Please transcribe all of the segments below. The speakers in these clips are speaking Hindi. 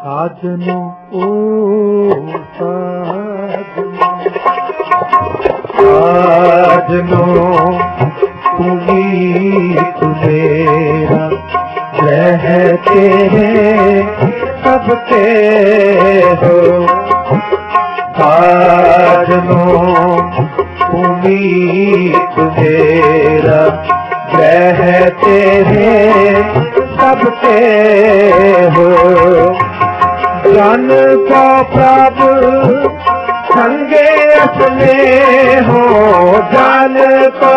साजनो ओ साजनो उम्मीद मेरा रहते सबके हो साजनो उम्मीद मेरा रहते सबके हो जन को प्रभु संगे अपने हो जन को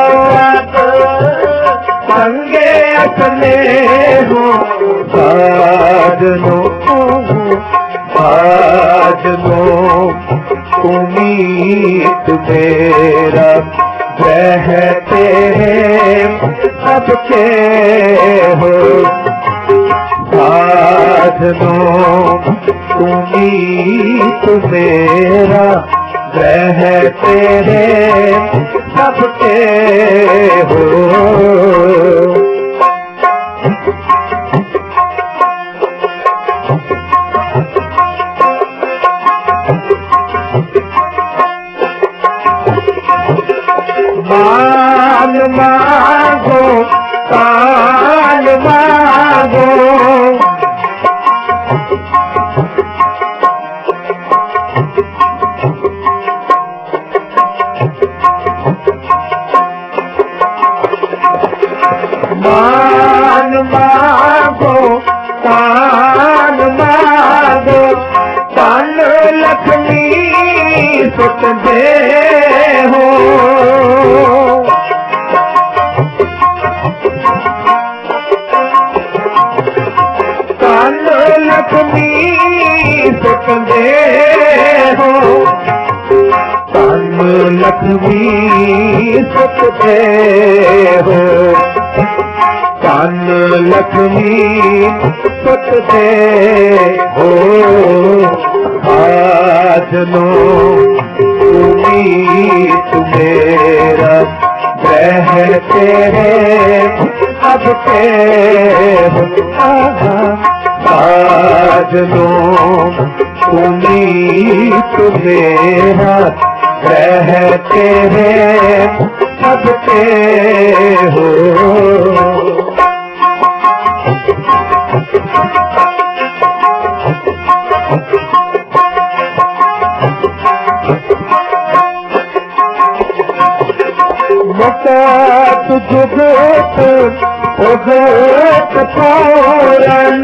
संगे अपने हो साजनो साजनो उम्मीद मेरा रहते सबके हो साजनो उम्मीद मेरा रहते सबके हो मान मांगो कान मांगो मान मांगो कान मांगो कान लक्ष्मी सुख दे हो कान लक्ष्मी सुख दे हो कान लक्ष्मी सुख दे हो कान लक्ष्मी सुख दे हो साजनो उम्मीद मेरा रहते सबके हो साजनो उम्मीद मेरा रहते सबके हो मुकत जुगत उगत पूरन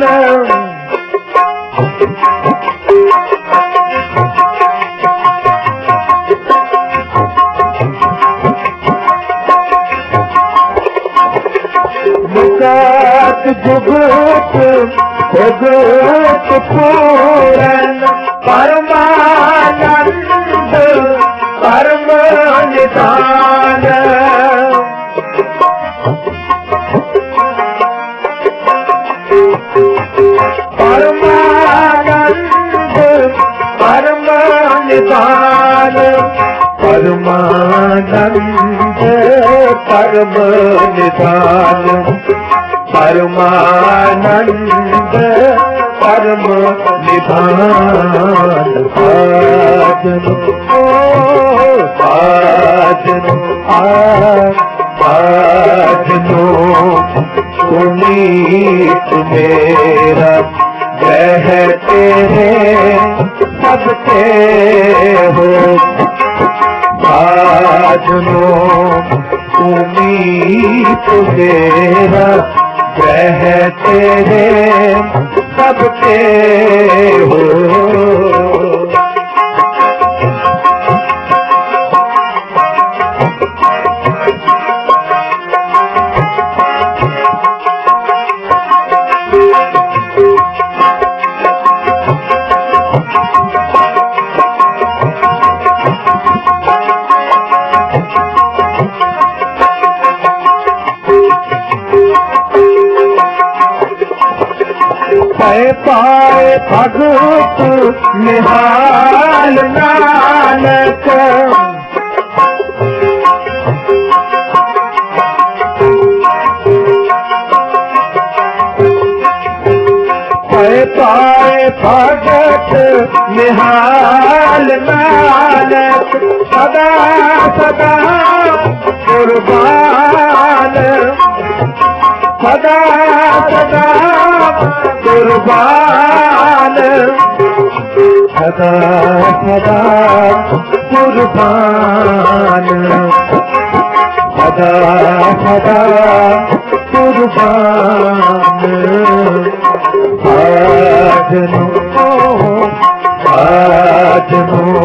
मुकत जुगत उगत पूरन परमानंद परम निधान परमानंद परम निधान परमानंद परम निधान परमानंद परम निधान साजनो साजनो साजनो उम्मीद मेरा रहते सबके हो साजनो उम्मीद मेरा रहते सबके हो पाए भगत निहाल नानक पाए भगत निहाल नानक सदा सदा कुर्बान सदा सदा कुर्बान सदा सदा कुर्बान सदा सदा कुर्बान आजनो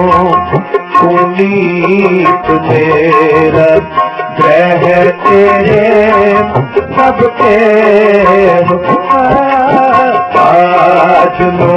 पुनीत मेरा ग्रह तेरे सबके आजनो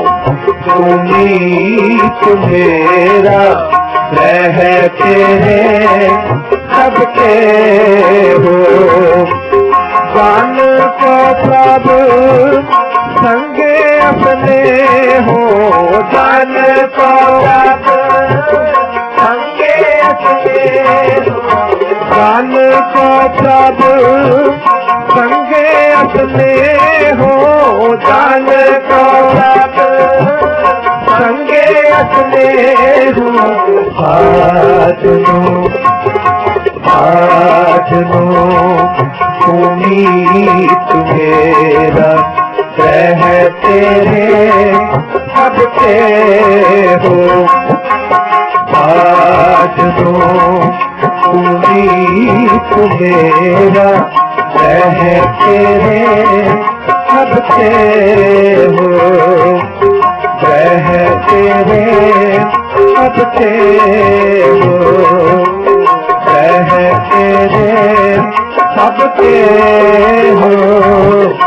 पुनीत मेरा ग्रह तेरे सबके हो जान को सब संगे अपने हो जान को सब संगे अपने हो जान को सब संगे अपने हो जान को सब संगे अपने हो आजनो पुनीत मेरा ग्रह तेरे सबके हो आजनो पुनीत मेरा ग्रह तेरे सबके हो ग्रह तेरे सबके हो ग्रह तेरे सबके हो